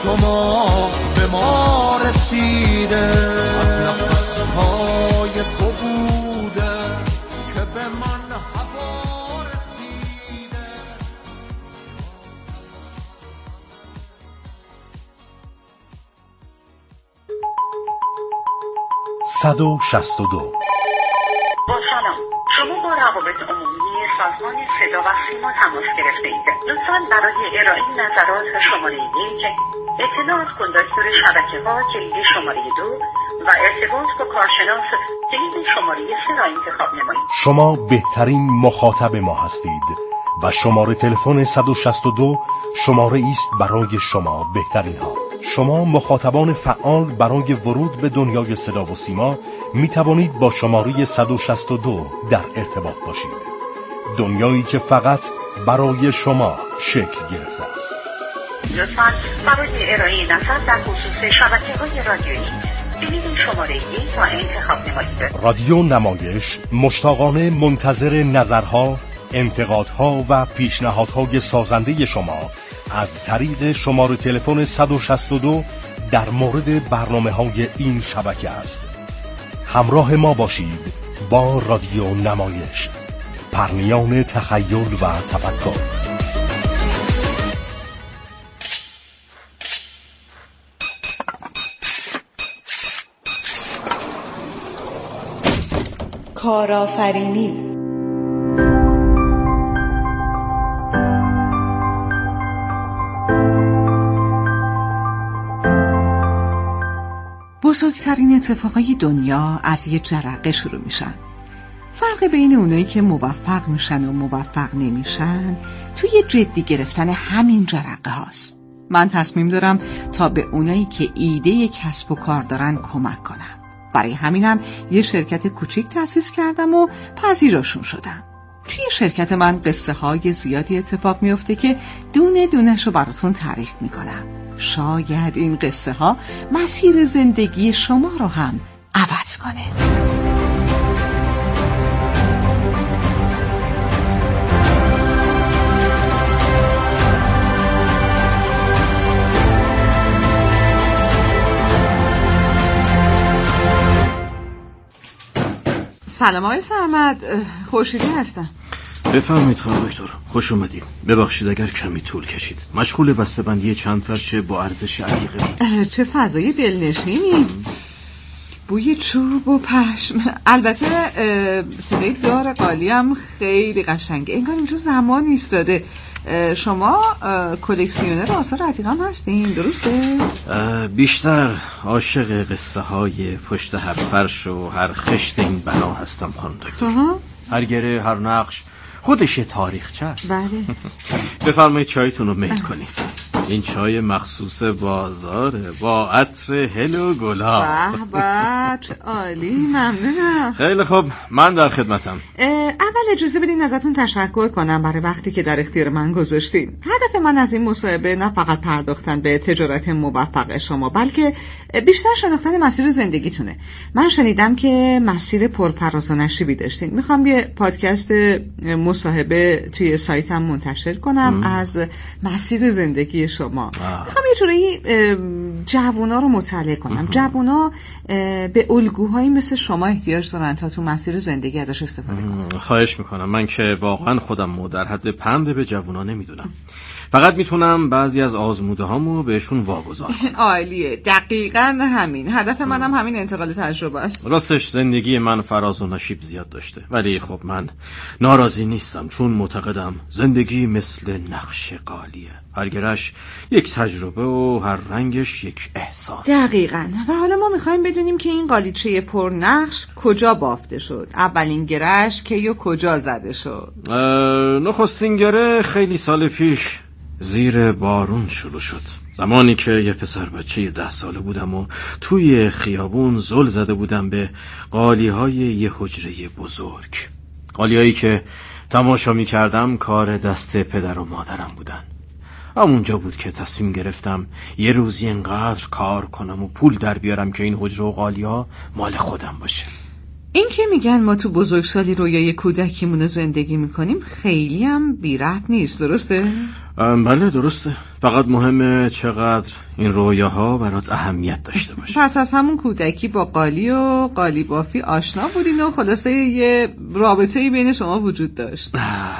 شما به ما رسیده، از نفسهای تو بوده که به من هوا رسیده. 162 با سلام، شما با روابط عمومی سازمان صدا و سیما تماس گرفته اید. لطفاً برای ارائه نظرات شماره 1 اطلاعات کنداکتور شبکه‌ها کلید شماره 2 و ارتباط با کارشناس کلید شماره 3 را انتخاب نمایید. شما بهترین مخاطب ما هستید و شماره تلفن 162 شماره است برای شما بهترین ها. شما مخاطبان فعال برای ورود به دنیای صدا و سیما می توانید با شماره 162 در ارتباط باشید. دنیایی که فقط برای شما شکل گرفته است. لطفاً برای ارائه نظر در خصوص شبکه‌های رادیویی کلید شماره 1 را انتخاب نمایید. رادیو نمایش مشتاقانه منتظر نظرها، انتقادها و پیشنهادهای سازنده شما از طریق شماره تلفن 162 در مورد برنامه‌های این شبکه است. همراه ما باشید با رادیو نمایش، پرنیان تخیل و تفکر. کارآفرینی. بزرگترین اتفاقای دنیا از یه جرقه شروع میشن. فرق بین اونایی که موفق میشن و موفق نمیشن توی جدی گرفتن همین جرقه هاست. من تصمیم دارم تا به اونایی که ایده کسب و کار دارن کمک کنم. برای همینم یه شرکت کوچیک تأسیس کردم و پذیراشون شدم. توی شرکت من قصه های زیادی اتفاق میفته که دونه دونش رو براتون تعریف میکنم. شاید این قصه ها مسیر زندگی شما رو هم عوض کنه. سلام آقای سرمد، خورشیدی هستم. بفرمایید خانم دکتر، خوش اومدید. ببخشید اگر کمی طول کشید. مشغول بسته‌بندی چند فرش با ارزش عتیقه بود. چه فضای دلنشینی. بوی چوب و پشم. البته صدای دار قالی هم خیلی قشنگه. انگار اینجا زمان ایستاده. شما کلکسیونر آثار عتیقه هم هستین، درسته؟ بیشتر عاشق قصه های پشت هر فرش و هر خشت این بنا هستم خانم دکتر. هر گره، هر نقش خودش یه تاریخچه است. بله. بفرمایید چایتون رو میل کنید. این چای مخصوص بازاره با عطر هل و گلاب. به به، چه عالی، ممنونم. خیلی خوب، من در خدمتم. اول اجازه بدین ازتون تشکر کنم برای وقتی که در اختیار من گذاشتین. هدف من از این مصاحبه نه فقط پرداختن به تجارت موفق شما، بلکه بیشتر شناختن مسیر زندگیتونه. من شنیدم که مسیر پرفراز و نشیبی داشتین. میخوام یه پادکست مصاحبه توی سایتم منتشر کنم از مسیر زندگی شما. میخوام یه جوری جوونا رو مطالعه کنم. جوونا به الگوهایی مثل شما احتیاج دارن تا تو مسیر زندگی ازش استفاده کنن. خواهش میکنم. من که واقعا خودم در حد پند به جوونا نمیدونم. فقط میتونم بعضی از آزموده هامو بهشون واگذار کنم. عالیه، دقیقاً همین. هدف منم همین انتقال تجربه است. راستش زندگی من فراز و نشیب زیاد داشته، ولی خب من ناراضی نیستم، چون معتقدم زندگی مثل نقش قالیه. هر گرش یک تجربه و هر رنگش یک احساس. دقیقاً. و حالا ما میخوایم بدونیم که این قالیچه پرنقش کجا بافته شد. اولین گرش کی و کجا زده شد؟ نخستین گره خیلی سال پیش زیر بارون شروع شد. زمانی که یه پسر بچه 10 ساله بودم و توی خیابون زل زده بودم به قالی‌های یه حجره بزرگ. قالی‌هایی که تماشا می‌کردم کار دست پدر و مادرم بودن. همونجا بود که تصمیم گرفتم یه روزی انقدر کار کنم و پول در بیارم که این حجره و قالی‌ها مال خودم باشه. این که میگن ما تو بزرگسالی رویای کودکیمونو زندگی میکنیم خیلی هم بی ربط نیست، درسته؟ بله درسته، فقط مهمه چقدر این رویاها برات اهمیت داشته باشه. پس از همون کودکی با قالی و قالی بافی آشنا بودین و خلاصه یه رابطه‌ای بین شما وجود داشت.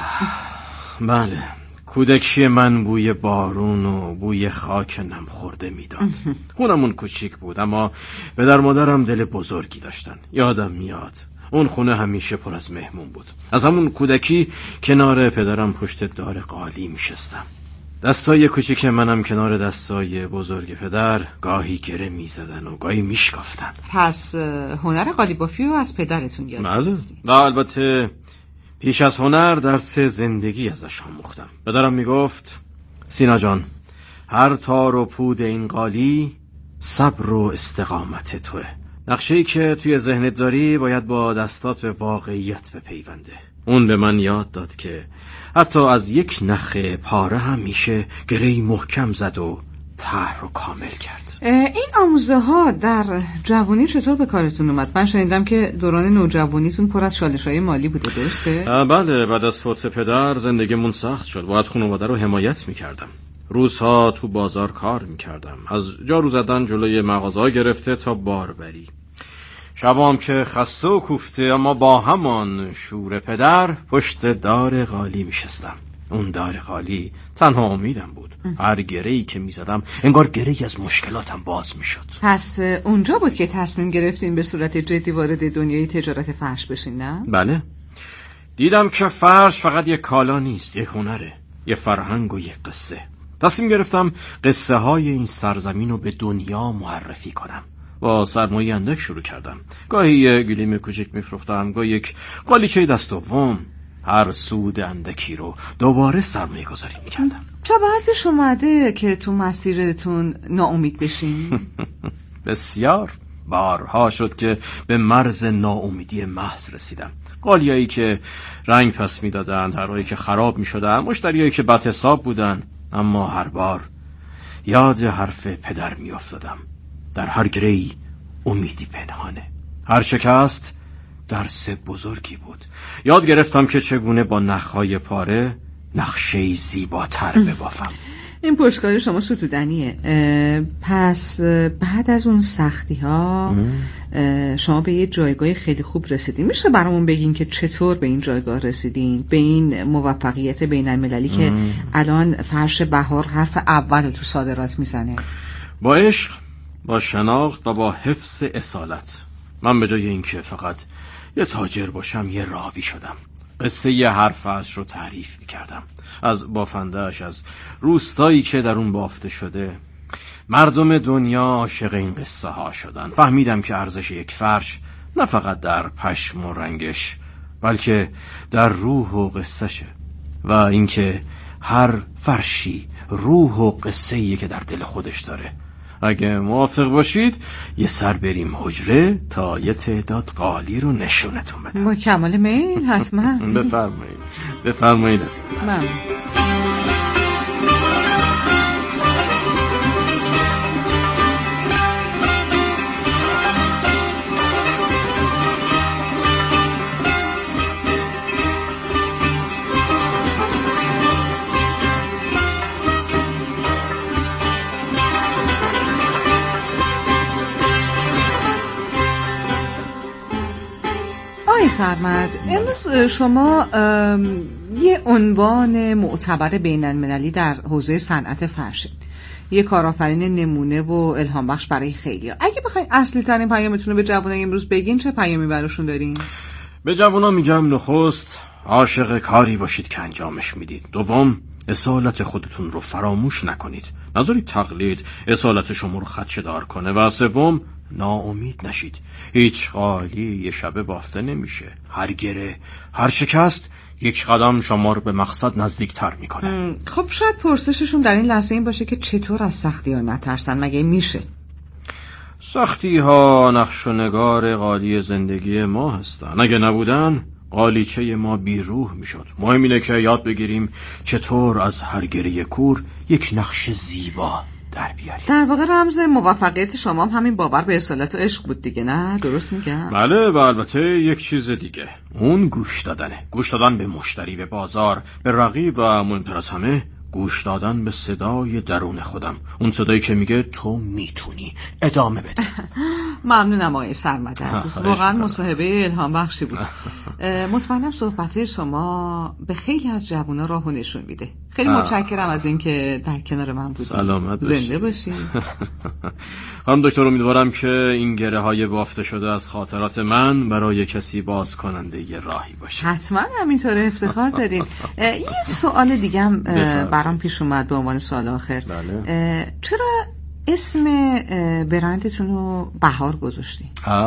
بله، کودکی من بوی بارون و بوی خاک نم خورده میداد. خونمون کوچیک بود اما پدر مادرم دل بزرگی داشتن. یادم میاد اون خونه همیشه پر از مهمون بود. از همون کودکی کنار پدرم پشت دار قالی میشستم. دستای کوچیک منم کنار دستای بزرگ پدر گاهی گره میزدن و گاهی میشکافتن. پس هنر قالی بافی رو از پدرتون یاد بله، و البته پیش از هنر درس زندگی ازش آموختم. پدرم میگفت سینا جان، هر تار و پود این قالی صبر و استقامت توه. نقشه‌ای که توی ذهنت داری باید با دستات به واقعیت بپیونده. اون به من یاد داد که حتی از یک نخ پاره هم میشه گره‌ای محکم زد و طرح رو کامل کرد. این آموزه ها در جوانی چطور به کارتون اومد؟ من شنیدم که دوران نوجوانیتون پر از چالش‌های مالی بوده، درسته؟ بله، بعد از فوت پدر زندگیمون سخت شد. باید خانواده رو حمایت میکردم. روزها تو بازار کار میکردم، از جارو زدن جلوی مغازه گرفته تا باربری. شبام که خسته و کوفته اما با همان شور پدر پشت دار قالی میشستم. اون دار قالی تنها امیدم بود. هر گره‌ای که میزدم انگار گره‌ای از مشکلاتم باز میشد. پس اونجا بود که تصمیم گرفتین به صورت جدی وارد دنیای تجارت فرش بشین، نه؟ بله، دیدم که فرش فقط یک کالا نیست، یک هنره، یک فرهنگ و یک قصه. تصمیم گرفتم قصه های این سرزمین رو به دنیا معرفی کنم. با سرمایه اندک شروع کردم. گاهی یک گلیم کوچیک میفروختم، گاهی یک قالیچه دست دوم. هر سود اندکی رو دوباره سرمایه گذاری میکردم. تا بعد پیش اومده که تو مسیرتون ناامید بشین؟ بسیار بارها شد که به مرز ناامیدی محض رسیدم. قالیایی که رنگ پس میدادن، طرحایی که خراب میشدن، مشتریایی که بد حساب بودن. اما هر بار یاد حرف پدر میافتادم. در هر گره‌ای امیدی پنهانه. هر شکست درس بزرگی بود. یاد گرفتم که چگونه با نخهای پاره نقشه‌ای زیباتر ببافم. این پشتکار شما ستودنیه. پس بعد از اون سختی ها شما به یه جایگاه خیلی خوب رسیدین. میشه برامون بگین که چطور به این جایگاه رسیدین، به این موفقیت بین المللی که الان فرش بهار حرف اول تو صادرات میزنه؟ با عشق، با شناخت و با حفظ اصالت. من به جای اینکه فقط یه تاجر باشم یه راوی شدم. قصه یه هر فرش رو تعریف میکردم، از بافندهش، از روستایی که در اون بافته شده. مردم دنیا عاشق این قصه ها شدن. فهمیدم که ارزش یک فرش نه فقط در پشم و رنگش، بلکه در روح و قصهشه، و اینکه هر فرشی روح و قصه‌ایه که در دل خودش داره. اگه موافق باشید یه سر بریم حجره تا یه تعداد قالی رو نشونتون بدم. با کمال میل، حتما. بفرمایید از من سرمد، امروز شما یه عنوان معتبر بین المللی در حوزه صنعت فرشید، یه کارآفرین نمونه و الهام بخش برای خیلیا. اگه بخواید اصلی ترین پیامتون رو به جوانای امروز بگین، چه پیامی براشون دارین؟ به جوانا میگم نخست عاشق کاری باشید که انجامش میدید. دوم، اصالت خودتون رو فراموش نکنید، نذارید تقلید اصالت شما رو خدشه‌دار کنه. و سوم، ناامید نشید. هیچ قالی یه شبه بافته نمیشه. هر گره، هر شکست یک قدم شما رو به مقصد نزدیکتر میکنه. خب شاید پرسششون در این لحظه این باشه که چطور از سختی ها نترسن، مگه میشه؟ سختی ها نقش و نگار قالی زندگی ما هستن. اگه نبودن قالیچه ما بیروح میشد. مهم اینه که یاد بگیریم چطور از هر گره کور یک نقش زیبا در بیاریم. در واقع رمز موفقیت شما هم همین باور به اصالت و عشق بود دیگه، نه؟ درست میگم؟ بله و البته یک چیز دیگه، اون گوش دادنه. گوش دادن به مشتری، به بازار، به رقیب و مهمتر از همه گوش دادن به صدای درون خودم. اون صدایی که میگه تو میتونی، ادامه بده. ممنونم آقای سرمد عزیز، واقعا مصاحبه الهام بخشی بود. مطمئنم صحبت شما به خیلی از جوونا راهو نشون میده. خیلی متشکرم از اینکه در کنار من بودید. سلامت باشید. زنده باشید. خانم دکتر، امیدوارم که این گره های بافته شده از خاطرات من برای کسی باز کننده ی راهی باشه. حتما همینطوره، افتخار دارین. یه سوال دیگم برام پیش اومد به عنوان سوال آخر. بله. چرا اسم برندتون رو بهار گذاشتی؟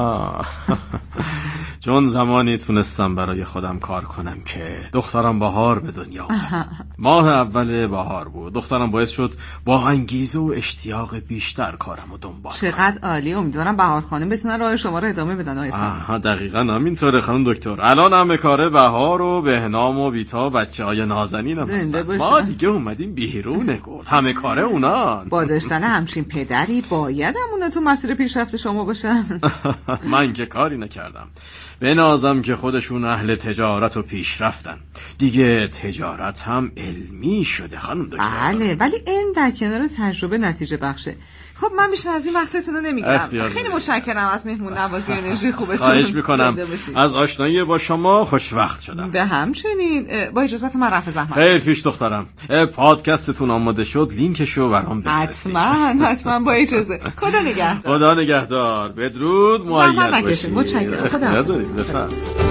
چون زمانی تونستم برای خودم کار کنم که دخترم بهار به دنیا اومد. ماه اول بهار بود. دخترم باعث شد با انگیزه و اشتیاق بیشتر کارم رو دنبال کنم. چقدر عالی. امیدوارم بهار خانم بتونن راه شما رو ادامه بدن. دقیقاً همینطوره خانم دکتر. الان همه کاره بهار و بهنام و بیتا بچه‌های نازنین هم هستن. ما دیگه اومدیم بیرون گل. همه کاره اونان. با داشتن همچین پدری باید همونا تو مسیر پیشرفت شما باشن. من که کاری نکردم. به نازم که خودشون اهل تجارت و پیشرفتن. دیگه تجارت هم علمی شده خانم دکتر. بله، ولی این در کنار تجربه نتیجه بخشه. خب من بیشتر از این وقتتون رو نمیگیرم. خیلی متشکرم از مهمون نوازی انرژی خوبتون. خواهش میکنم. از آشنایی با شما خوشوقت شدم. به همچنین. با اجازهتون من رفع زحمت. خیلی پیش دخترم. پادکستتون آماده شد، لینکشو برام بفرستید. حتما با اجازه. خدا نگهدار. خدا نگهدار. بدرود. مؤید باشید. متشکرم. خدا بفرمایید.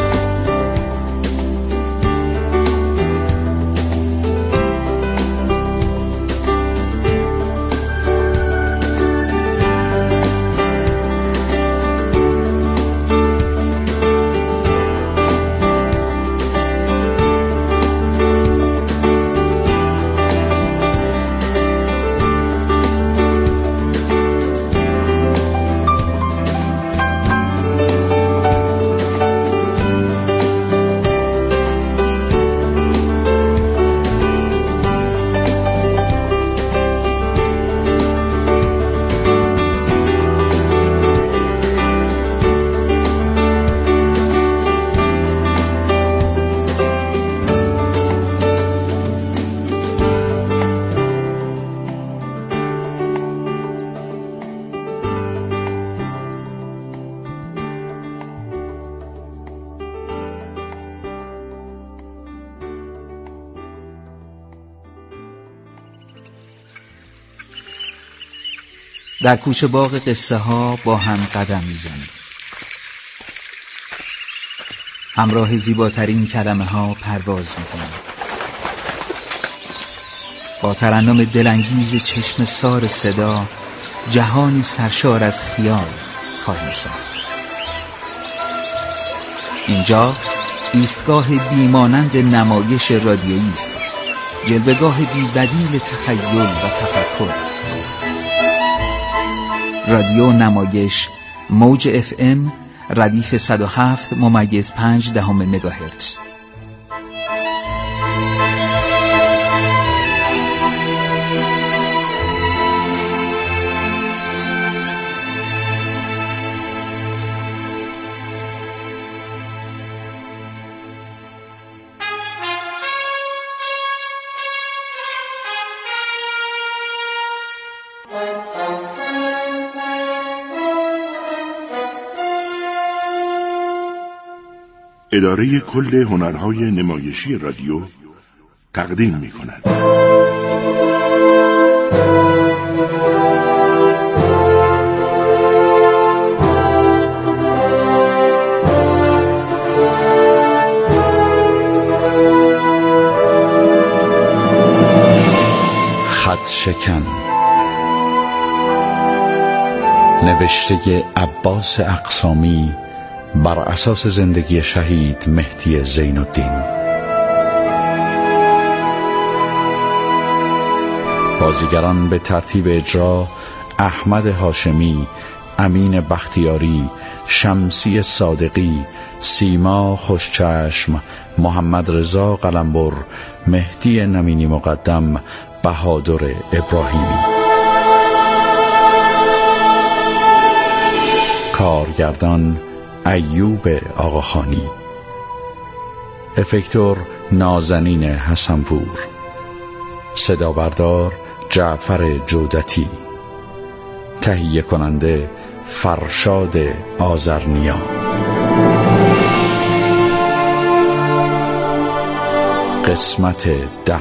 در کوچه باغ قصه ها با هم قدم میزنیم. همراه زیباترین کلمه ها پرواز میکنیم. با ترنم دلانگیز چشم سار صدا جهانی سرشار از خیال خواهیم ساخت. اینجا ایستگاه بیمانند نمایش رادیویی است، جلوه‌گاه بی‌بدیل تخیل و تفکر. رادیو نمایش موج FM ردیف 107.5 مگاهرتز. اداره کل هنرهای نمایشی رادیو تقدیم می‌کند. خط شکن، نوشته عباس اقسامی بر اساس زندگی شهید مهدی زین الدین. بازیگران به ترتیب اجرا: احمد هاشمی، امین بختیاری، شمسی صادقی، سیما خوشچشم، محمد رضا قلمبر، مهدی نمینی مقدم، بهادر ابراهیمی. کارگردان ایوب آقاخانی، افکتور نازنین حسنپور، صدا بردار جعفر جودتی، تهیه کننده فرشاد آذرنیا. قسمت 10.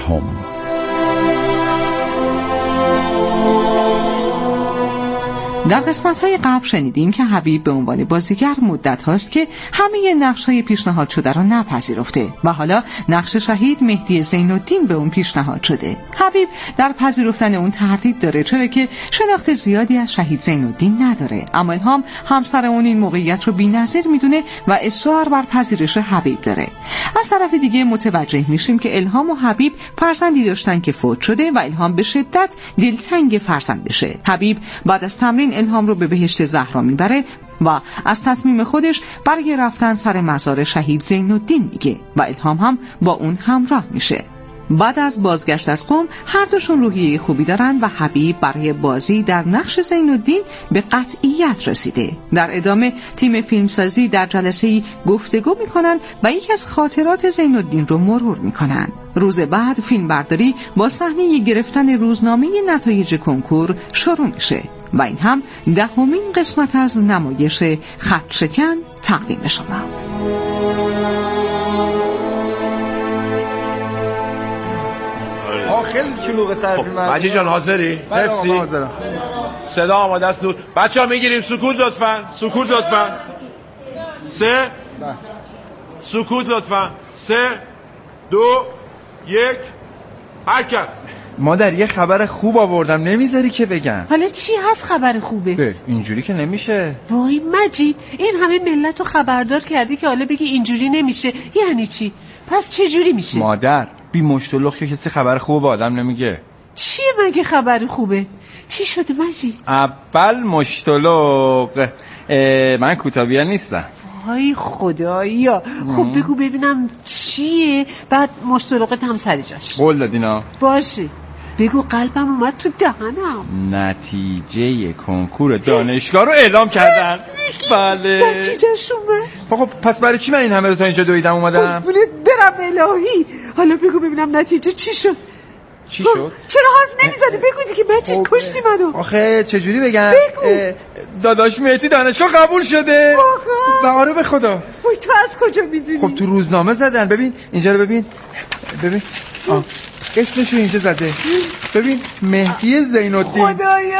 در قسمت‌های قبل شنیدیم که حبیب به عنوان بازیگر مدت هاست که همه نقش‌های پیشنهاد شده را نپذیرفته و حالا نقش شهید مهدی زین‌الدین به اون پیشنهاد شده. حبیب در پذیرفتن اون تردید داره، چرا که شناخت زیادی از شهید زین‌الدین نداره، اما الهام همسر اون این موقعیت رو بی‌نظیر میدونه و اصرار بر پذیرش حبیب داره. از طرف دیگه متوجه میشیم که الهام و حبیب فرزندی داشتن که فوت شده و الهام به شدت دلتنگ فرزندشه. حبیب بعد از تمرین الهام رو به بهشت زهرا میبره و از تصمیم خودش برای رفتن سر مزار شهید زین‌الدین میگه و الهام هم با اون همراه میشه. بعد از بازگشت از قم هر دوشون روحیه خوبی دارن و حبیب برای بازی در نقش زین‌الدین به قطعیت رسیده. در ادامه تیم فیلمسازی در جلسه‌ای گفتگو میکنن و یکی از خاطرات زین‌الدین رو مرور میکنن. روز بعد فیلمبرداری با صحنه گرفتن روزنامه نتایج کنکور شروع میشه و این هم 10مین قسمت از نمایش خط شکن تقدیم شما. خیلی چلوغ سر فیلم. مجید جان حاضری؟ حفظی؟ حاضرم. صدا آماده است. بچه‌ها میگیریم. سکوت لطفاً. سکوت لطفاً. 3 سکوت لطفاً. 3 2 1 حرکت. مادر یه خبر خوب آوردم، نمیذاری که بگم؟ حالا چی هست خبر خوبه؟ اینجوری که نمیشه. وای مجید، این همه ملت رو خبردار کردی که حالا بگی اینجوری نمیشه، یعنی چی؟ پس چه جوری میشه؟ مادر بی مشتلق که کسی خبر خوب به آدم نمیگه. چیه مگه خبر خوبه؟ چی شده مجید؟ اول مشتلق من کوتابیا نیستم. وای خدایا. خب بگو ببینم چیه، بعد مشتلقت هم سر جاش. قول دادینا؟ باشه بگو، قلبم اومد تو دهنم. نتیجه کنکور دانشگاه رو اعلام کردن. بله نتیجهش اومد. خب پس برای چی من این همه رو تا اینجا دویدم اومدم؟ قربونت برم الهی. حالا بگو ببینم نتیجه چی شد؟ چی شد؟ چرا حرف نمیزنی؟ بگو دیگه مجید، کشتی منو. آخه چجوری بگم؟ بگو. داداش مهدی دانشگاه قبول شده. آره به خدا. وای تو از کجا میدونی؟ خب تو روزنامه زدن. ببین اینجا رو ببین. اسمشو اینجا زده. ببین مهدی زین‌الدین. خدایا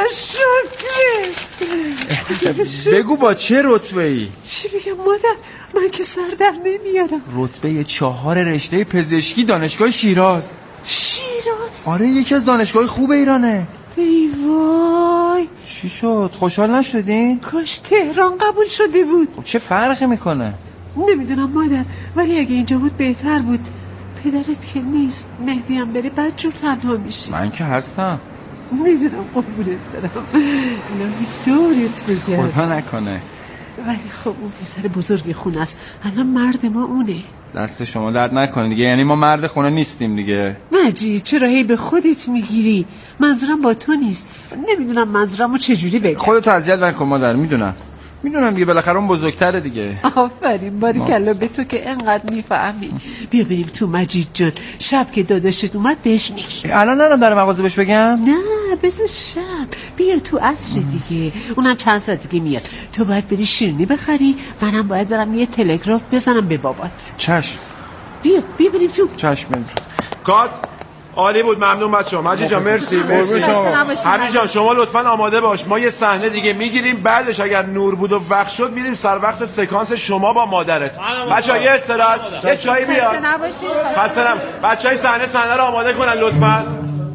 شکر. بگو با چه رتبه‌ای؟ چی بگم مادر، من که سر در نمیارم. رتبه 4 رشته پزشکی دانشگاه شیراز. شیراز؟ آره یکی از دانشگاه خوب ایرانه. ای وای. چی شد؟ خوشحال نشدین؟ کاش تهران قبول شده بود. خب چه فرقی میکنه؟ نمیدونم مادر، ولی اگه اینجا بود بهتر بود. پدرت که نیست، مهدی هم بره بعد جور تنها میشی. من که هستم. میدونم قربونت برم، الهی دورت بگرد. خدا نکنه. ولی خب اون پسر بزرگ خونه است، الان مرد ما اونه. دست شما درد نکنه دیگه، یعنی ما مرد خونه نیستیم دیگه. مجید چرا هی به خودت میگیری؟ منظورم با تو نیست. نمیدونم منظورمو چجوری بگم. خودت اذیت نکن مادر. میدونم دیگه، بالاخره اون بزرگتره دیگه. آفرین باریکلا به تو که انقدر میفهمی. بیا بریم تو مجید جان، شب که داداشت اومد بهش میگی. الان نرم در مغازه بهش بگم؟ نه بذار شب، بیا تو عصر دیگه، اونم چند ساعت دیگه میاد. تو باید بری شیرینی بخری، منم باید برم یه تلگراف بزنم به بابات. چشم. بیا بریم تو. چشم. کات عالی بود، ممنون بچه‌ها. مجید جان مرسی. حبیب جان شما لطفاً آماده باش، ما یه صحنه دیگه میگیریم، بعدش اگر نور بود و وقت شد میریم سر وقت سکانس شما با مادرت. بچه‌ها یه استراحت، یه چای بیار. خسته نباشید. بچه‌های صحنه رو آماده کنن لطفاً.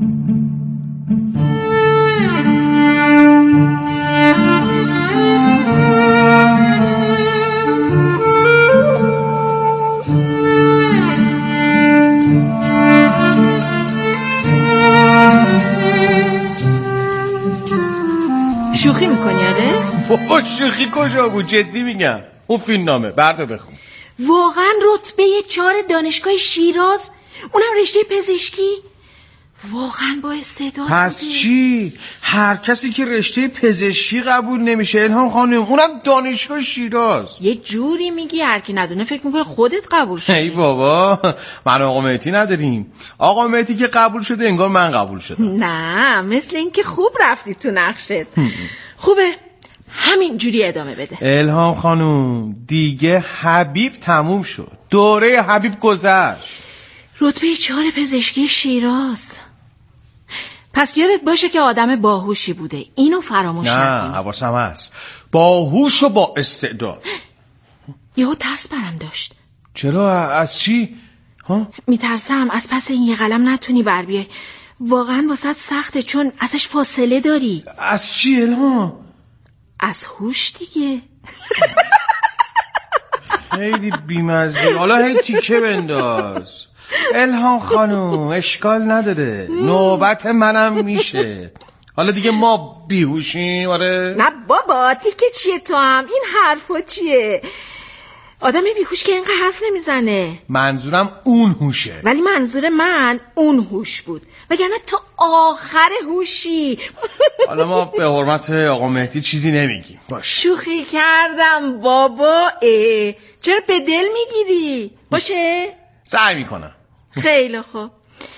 شوخی میکنی آره؟ بابا شوخی کجا بود، جدی میگم. اون فیلم نامه بردا بخون. واقعا رتبه 4 دانشگاه شیراز، اونم رشته پزشکی. واقعا با استعداد پس بوده. چی؟ هر کسی که رشته پزشکی قبول نمیشه الهام خانم، اونم دانشگاه شیراز. یه جوری میگی هر کی ندونه فکر میکنه خودت قبول شدی. ای بابا، من آقا مهدی نداریم. آقا مهدی که قبول شده انگار من قبول شدم. نه، مثل این که خوب رفتی تو نقشت. خوبه، همین جوری ادامه بده. الهام خانم دیگه حبیب تموم شد، دوره حبیب گذشت. رتبه 4 پزشکی شیراز. پس یادت باشه که آدم باهوشی بوده، اینو فراموش نکن. نه حواسم هست، باهوش و با استعداد. یهو ترس برم داشت. چرا؟ از چی؟ میترسم از پس این یه قلم نتونی بر بیای. واقعا واسط سخته چون ازش فاصله داری. از چی الهام؟ از هوش دیگه. خیلی بیمزه، حالا هی تیکه بنداز. الهام خانم اشکال نداره، نوبت منم میشه. حالا دیگه ما بیهوشیم. آره نه بابا، تیکه چیه تو هم؟ این حرفا چیه؟ آدم بیهوش که اینقدر حرف نمیزنه. منظورم اون هوشه. ولی منظور من اون هوش بود، وگرنه تا آخر هوشی. حالا ما به حرمت آقا مهدی چیزی نمیگیم. باش، شوخی کردم بابا. چرا به دل میگیری؟ باشه؟ سعی میکنم. خیلی خوب.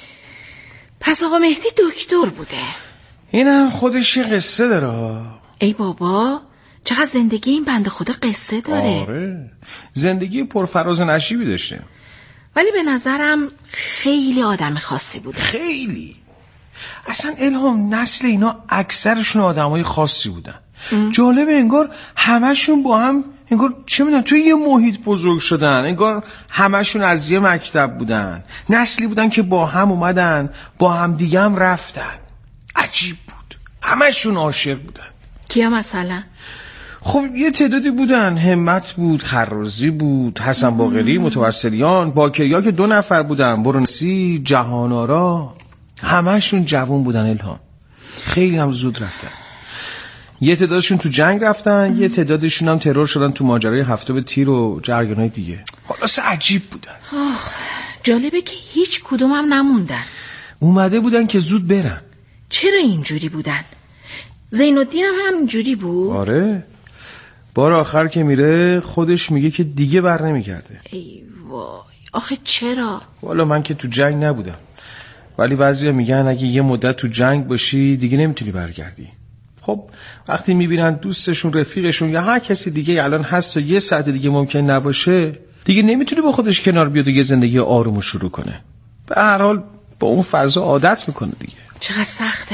پس آقا مهدی دکتر بوده. اینم خودش یه قصه داره. ای بابا، چقدر زندگی این بنده خدا قصه داره. آره، زندگی پرفراز و نشیبی داشته. ولی به نظرم خیلی آدم خاصی بوده. خیلی. اصلا الهام نسل اینا اکثرشون آدمای خاصی بودن. جالبه انگار همشون با هم، انگار چه میدونم توی یه محیط بزرگ شدن، انگار همشون از یه مکتب بودن، نسلی بودن که با هم اومدن با هم دیگه هم رفتن. عجیب بود، همشون عاشق بودن. کیا مثلا؟ خب یه تعدادی بودن، همت بود، خرازی بود، حسن باقری، متوسلیان، باکریا که 2 نفر بودن، برونسی، جهانارا. همشون جوان بودن الهام، خیلی هم زود رفتن. یه تعدادشون تو جنگ رفتن، یه تعدادشون هم ترور شدن تو ماجرای هفته تیر و جریانای دیگه. خلاص عجیب بودن. جالبه که هیچ کدوم هم نموندن. اومده بودن که زود برن. چرا اینجوری بودن؟ زینالدین هم اینجوری بود؟ آره، بار آخر که میره خودش میگه که دیگه بر نمیگرده. ای وای، آخه چرا؟ والا من که تو جنگ نبودم، ولی بعضیا میگن اگه یه مدت تو جنگ باشی دیگه نمیتونی برگردی. خب وقتی میبینن دوستشون، رفیقشون یا هر کسی دیگه الان هست و یه ساعت دیگه ممکن نباشه، دیگه نمیتونی با خودش کنار بیاد و یه زندگی آرومو شروع کنه. به هر حال با اون فضا عادت میکنه دیگه. چقدر سخته.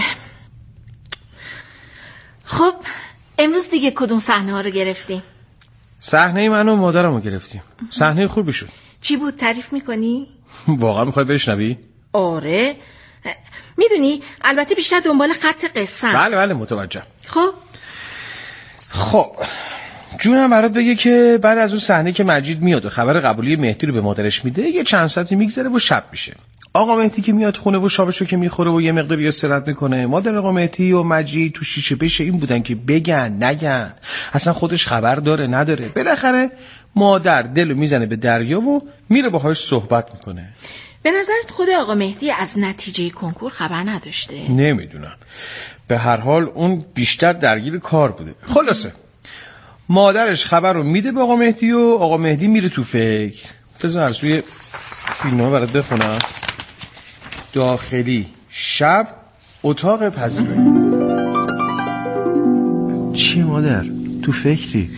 خب امروز دیگه کدوم صحنه ها رو گرفتیم؟ صحنه من و مادرم رو گرفتیم. صحنه خوبی شد. چی بود؟ تعریف میکنی؟ واقعا میخوای بشنوی؟ آره، میدونی البته بیشتر دنبال خط قصه. بله متوجه. خب جونم برات بگه که بعد از اون صحنه که مجید میاد و خبر قبولی مهدی رو به مادرش میده، یه چند ساعتی میگذره و شب میشه. آقا مهدی که میاد خونه و شابشو که میخوره و یه مقداری استراحت میکنه، مادر آقا مهدی و مجید تو شیشه بشه این بودن که بگن نگن، اصلا خودش خبر داره نداره. بالاخره مادر دلو میزنه به دریا و میره باهاش صحبت میکنه. به نظرت خود آقا مهدی از نتیجه کنکور خبر نداشته؟ نمیدونم، به هر حال اون بیشتر درگیر کار بوده. خلاصه مادرش خبر رو میده به آقا مهدی و آقا مهدی میره تو فکر. بذار از روی فیلم‌ها برات بخونم. داخلی، شب، اتاق پذیرایی. چی مادر؟ تو فکری؟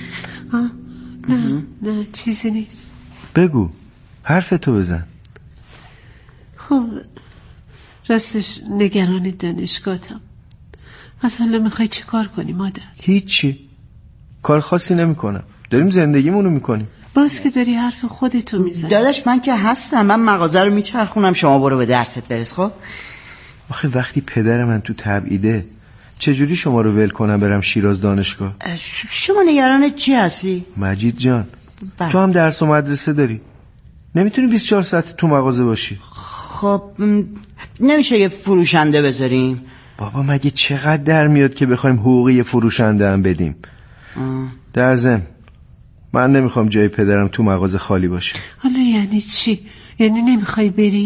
نه چیزی نیست. بگو، حرفتو بزن. خب راستش نگران دانشگاهتم. مثلا میخوای چی کار کنی مادر؟ هیچی، کار خاصی نمی کنم، داریم زندگیمونو میکنیم. باز که داری حرف خودتو میزنی. داداش من که هستم، من مغازه رو میچرخونم، شما برو به درست برس. خب آخه وقتی پدر من تو تبعیده چجوری شما رو ول کنم برم شیراز دانشگاه؟ شما نگران چی هستی؟ مجید جان تو هم درس و مدرسه داری، نمیتونی 24 ساعت تو مغازه باشی. خب نمیشه یه فروشنده بذاریم؟ بابا مگه چقدر در میاد که بخوایم حقوقی فروشنده هم بدیم؟ در ضمن من نمیخوام جای پدرم تو مغازه خالی باشه. حالا یعنی چی؟ یعنی نمیخوای بری؟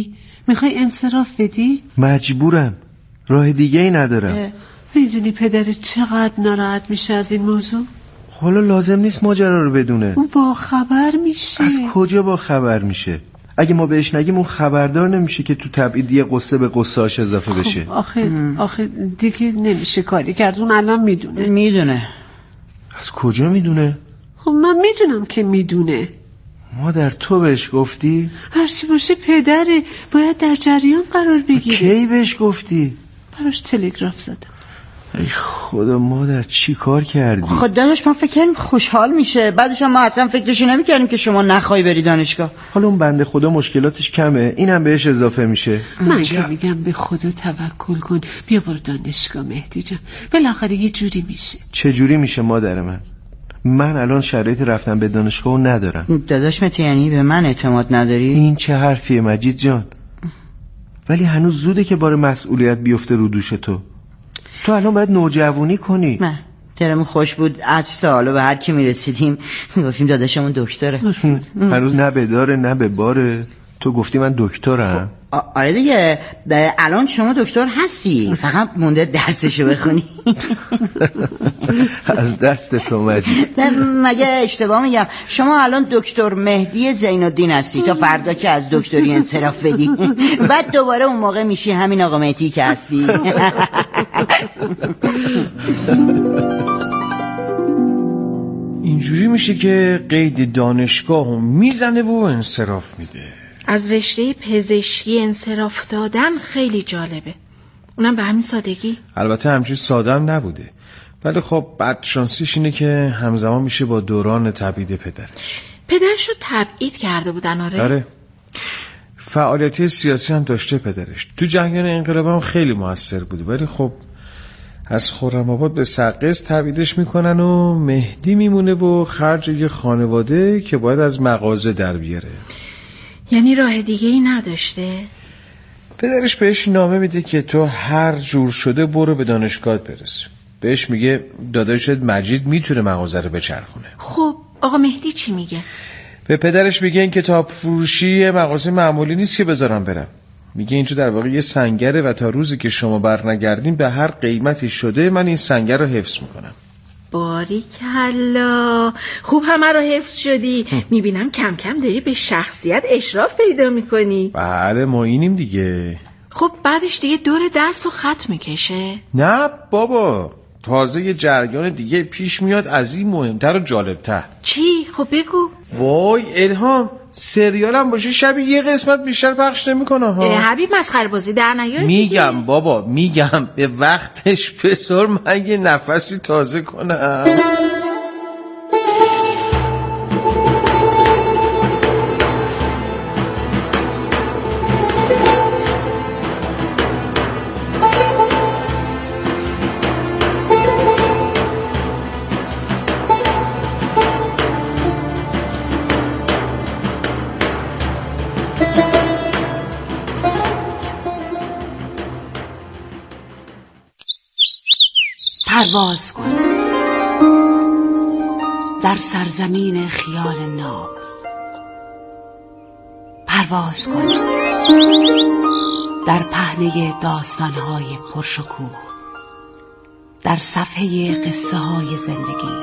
میخوای انصراف بدی؟ مجبورم، راه دیگه ای ندارم. میدونی پدرت چقدر ناراحت میشه از این موضوع؟ حالا لازم نیست ماجرا رو بدونه. اون با خبر میشه. از کجا با خبر میشه؟ اگه ما بهش نگیم اون خبردار نمیشه که تو تبعید یه قصه به قصه‌اش اضافه بشه. آخه دیگه نمیشه کاری کرد. اون الان میدونه. از کجا میدونه؟ خب من میدونم که میدونه. مادر تو بهش گفتی؟ هرچی باشه پدره، باید در جریان قرار بگیره. کی بهش گفتی؟ براش تلگراف زدم. ای خدا مادر چی کار کردی؟ خود داداش من فکر کردم خوشحال میشه، بعدش ما اصلا فکرشو نمیکردیم که شما نخوای بری دانشگاه. حالا اون بنده خدا مشکلاتش کمه، اینم بهش اضافه میشه. من که میگم به خدا توکل کن، بیا برو دانشگاه مهدی جان، بالاخره یه جوری میشه. چه جوری میشه مادر من الان شرایط رفتن به دانشگاه ندارم. داداش مت یعنی به من اعتماد نداری؟ این چه حرفیه مجید جان؟ ولی هنوز زوده که بار مسئولیت بیفته رو دوش تو الان باید نوجوانی کنی. نه دلمون خوش بود از تا حالا به هر کی میرسیدیم میگفتیم داداشمون دکتره. هنوز نه به داره نه به باره. تو گفتی من دکترم. آره دیگه الان شما دکتر هستی، فقط مونده درسشو بخونی. از دست تو مجید. مگه اشتباه میگم؟ شما الان دکتر مهدی زین‌الدین هستی تا فردا که از دکتری انصراف بدی، بعد دوباره اون موقع میشی همین آقا مهدی که هستی. اینجوری میشه که قید دانشگاهو میزنه و انصراف میده. از رشته پزشکی انصراف دادن خیلی جالبه، اونم به همین سادگی. البته همچین ساده هم نبوده، ولی خب بدشانسیش اینه که همزمان میشه با دوران تبعید پدرش رو تبعید کرده بودن. آره فعالیتی سیاسی هم داشته پدرش، تو جریان انقلاب هم خیلی موثر بوده، ولی خب از خرم‌آباد به سقز تبعیدش میکنن و مهدی میمونه و خرج یه خانواده که باید از مغازه در بیاره. یعنی راه دیگه ای نداشته؟ پدرش بهش نامه میده که تو هر جور شده برو به دانشگاه برس. بهش میگه داداشت مجید میتونه مغازه رو بچرخونه. خب آقا مهدی چی میگه؟ به پدرش میگه این کتاب فروشی مغازه معمولی نیست که بذارم برم. میگه اینجا در واقع یه سنگره و تا روزی که شما برنگردین به هر قیمتی شده من این سنگر رو حفظ میکنم. باریکلا، خوب همه رو حفظ شدی. میبینم کم کم داری به شخصیت اشراف پیدا میکنی. بله ما اینیم دیگه. خب بعدش دیگه دور درس و خط میکشه؟ نه بابا، تازه یه جریان دیگه پیش میاد از این مهمتر و جالبتر. چی؟ خب بگو. وای الهام، سریال هم باشه شبی یه قسمت بیشتر پخش نمیکنه ها. حبیب مسخره بازی در نیار. میگم بابا میگم به وقتش بسار من یه نفسی تازه کنم. پرواز کن در سرزمین خیال ناب، پرواز کن در پهنه داستانهای پرشکوه، در صفحه قصه های زندگی.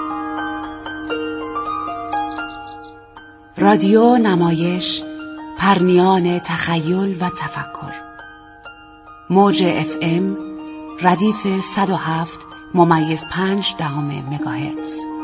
رادیو نمایش، پرنیان تخیل و تفکر. موج FM ردیف 107.5 مگاهرتز.